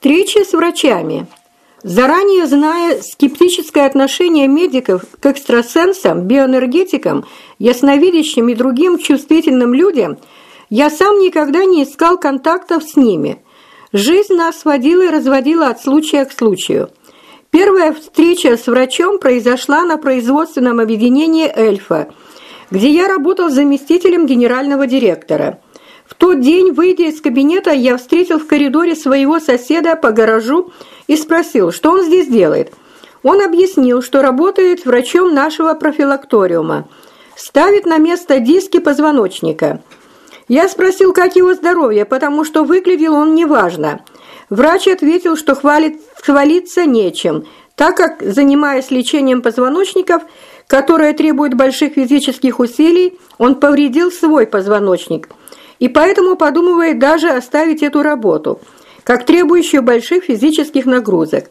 Встречи с врачами. Заранее зная скептическое отношение медиков к экстрасенсам, биоэнергетикам, ясновидящим и другим чувствительным людям, я сам никогда не искал контактов с ними. Жизнь нас сводила и разводила от случая к случаю. Первая встреча с врачом произошла на производственном объединении «Эльфа», где я работал заместителем генерального директора. В тот день, выйдя из кабинета, я встретил в коридоре своего соседа по гаражу и спросил, что он здесь делает. Он объяснил, что работает врачом нашего профилакториума, ставит на место диски позвоночника. Я спросил, как его здоровье, потому что выглядел он неважно. Врач ответил, что хвалиться нечем, так как, занимаясь лечением позвоночников, которое требует больших физических усилий, он повредил свой позвоночник, и поэтому подумывает даже оставить эту работу, как требующую больших физических нагрузок.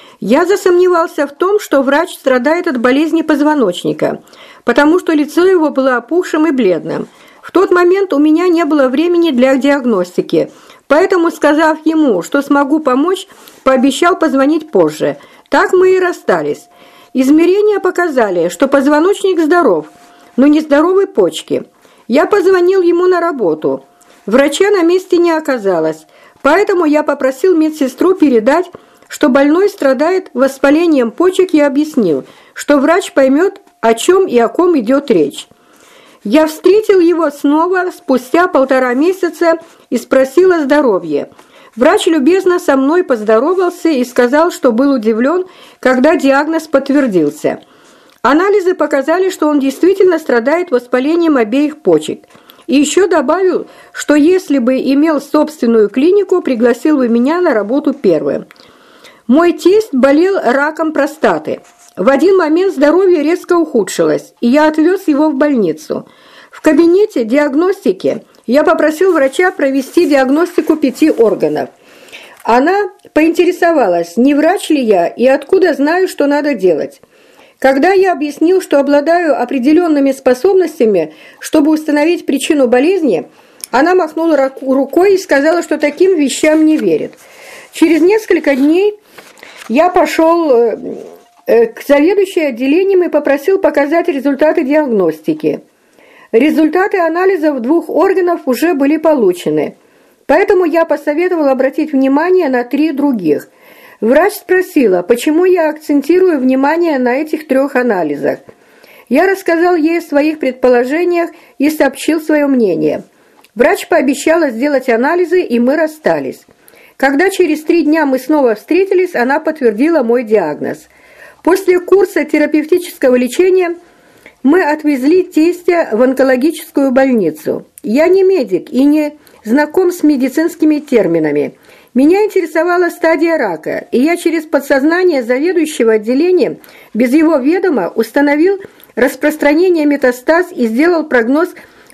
Я засомневался в том, что врач страдает от болезни позвоночника, потому что лицо его было опухшим и бледным. В тот момент у меня не было времени для диагностики, поэтому, сказав ему, что смогу помочь, пообещал позвонить позже. Так мы и расстались. Измерения показали, что позвоночник здоров, но не здоровы почки. Я позвонил ему на работу. Врача на месте не оказалось, поэтому я попросил медсестру передать, что больной страдает воспалением почек, и объяснил, что врач поймет, о чем и о ком идет речь. Я встретил его снова спустя 1,5 месяца и спросил о здоровье. Врач любезно со мной поздоровался и сказал, что был удивлен, когда диагноз подтвердился. Анализы показали, что он действительно страдает воспалением обеих почек. И еще добавил, что если бы имел собственную клинику, пригласил бы меня на работу первым. Мой тесть болел раком простаты. В один момент здоровье резко ухудшилось, и я отвез его в больницу. В кабинете диагностики я попросил врача провести диагностику 5 органов. Она поинтересовалась, не врач ли я и откуда знаю, что надо делать. Когда я объяснил, что обладаю определенными способностями, чтобы установить причину болезни, она махнула рукой и сказала, что таким вещам не верит. Через несколько дней я пошел к заведующей отделением и попросил показать результаты диагностики. Результаты анализов 2 органов уже были получены, поэтому я посоветовал обратить внимание на 3 других. Врач спросила, почему я акцентирую внимание на этих 3 анализах. Я рассказал ей о своих предположениях и сообщил свое мнение. Врач пообещала сделать анализы, и мы расстались. Когда через 3 дня мы снова встретились, она подтвердила мой диагноз. После курса терапевтического лечения мы отвезли тестя в онкологическую больницу. Я не медик и не знаком с медицинскими терминами. Меня интересовала стадия рака, и я через подсознание заведующего отделением без его ведома установил распространение метастаз и сделал прогноз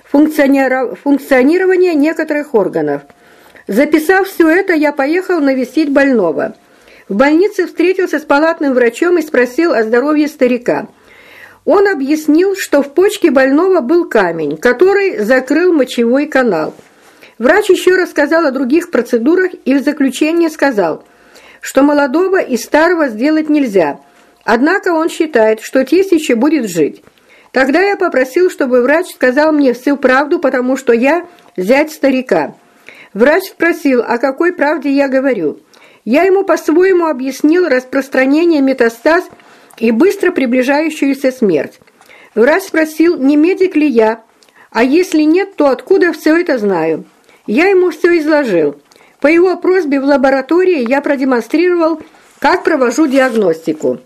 функционирования некоторых органов. Записав все это, я поехал навестить больного. В больнице встретился с палатным врачом и спросил о здоровье старика. Он объяснил, что в почке больного был камень, который закрыл мочевой канал. Врач еще рассказал о других процедурах и в заключение сказал, что молодого и старого сделать нельзя, однако он считает, что тесть еще будет жить. Тогда я попросил, чтобы врач сказал мне всю правду, потому что я зять старика. Врач спросил, о какой правде я говорю. Я ему по-своему объяснил распространение метастаз и быстро приближающуюся смерть. Врач спросил, не медик ли я, а если нет, то откуда все это знаю. Я ему все изложил. По его просьбе в лаборатории я продемонстрировал, как провожу диагностику.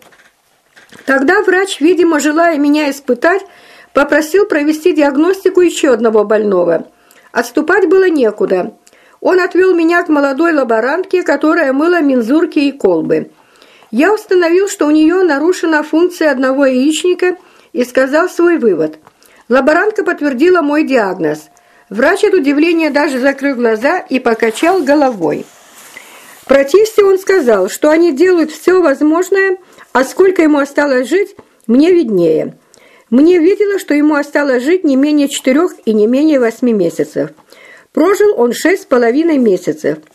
Тогда врач, видимо, желая меня испытать, попросил провести диагностику еще одного больного. Отступать было некуда. Он отвел меня к молодой лаборантке, которая мыла мензурки и колбы. Я установил, что у нее нарушена функция одного яичника, и сказал свой вывод. Лаборантка подтвердила мой диагноз. Врач от удивления даже закрыл глаза и покачал головой. Про тестя он сказал, что они делают все возможное, а сколько ему осталось жить, мне виднее. Мне виделось, что ему осталось жить не менее 4 и не менее 8 месяцев. Прожил он 6,5 месяцев.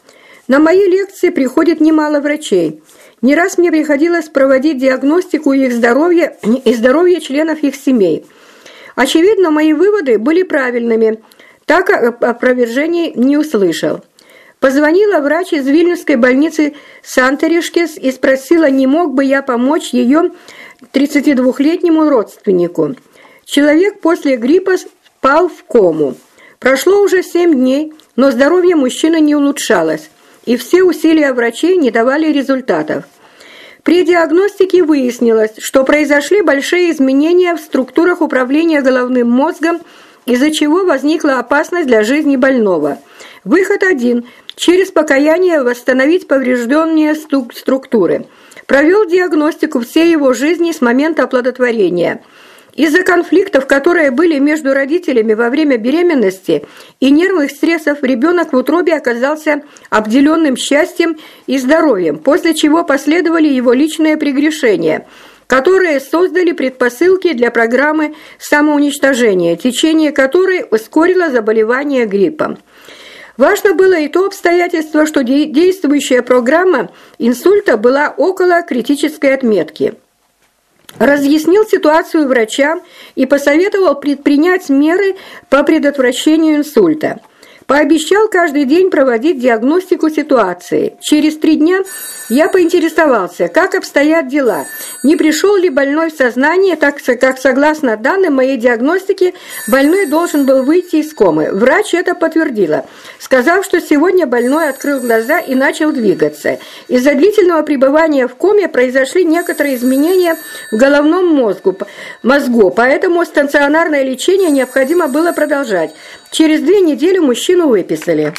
На мои лекции приходит немало врачей. Не раз мне приходилось проводить диагностику их здоровья и здоровья членов их семей. Очевидно, мои выводы были правильными, так опровержений не услышал. Позвонила врач из Вильнюсской больницы Сантеришкес и спросила, не мог бы я помочь ее 32-летнему родственнику. Человек после гриппа впал в кому. Прошло уже 7 дней, но здоровье мужчины не улучшалось, и все усилия врачей не давали результатов. При диагностике выяснилось, что произошли большие изменения в структурах управления головным мозгом, из-за чего возникла опасность для жизни больного. Выход один – через покаяние восстановить поврежденные структуры. Провел диагностику всей его жизни с момента оплодотворения. Из-за конфликтов, которые были между родителями во время беременности и нервных стрессов, ребенок в утробе оказался обделенным счастьем и здоровьем, после чего последовали его личные прегрешения, которые создали предпосылки для программы самоуничтожения, течение которой ускорило заболевание гриппом. Важно было и то обстоятельство, что действующая программа инсульта была около критической отметки. Разъяснил ситуацию врачам и посоветовал предпринять меры по предотвращению инсульта. Пообещал каждый день проводить диагностику ситуации. Через 3 дня я поинтересовался, как обстоят дела, не пришел ли больной в сознание, так как, согласно данным моей диагностики, больной должен был выйти из комы. Врач это подтвердила, сказав, что сегодня больной открыл глаза и начал двигаться. Из-за длительного пребывания в коме произошли некоторые изменения в головном мозгу, поэтому стационарное лечение необходимо было продолжать. Через 2 недели мужчину выписали.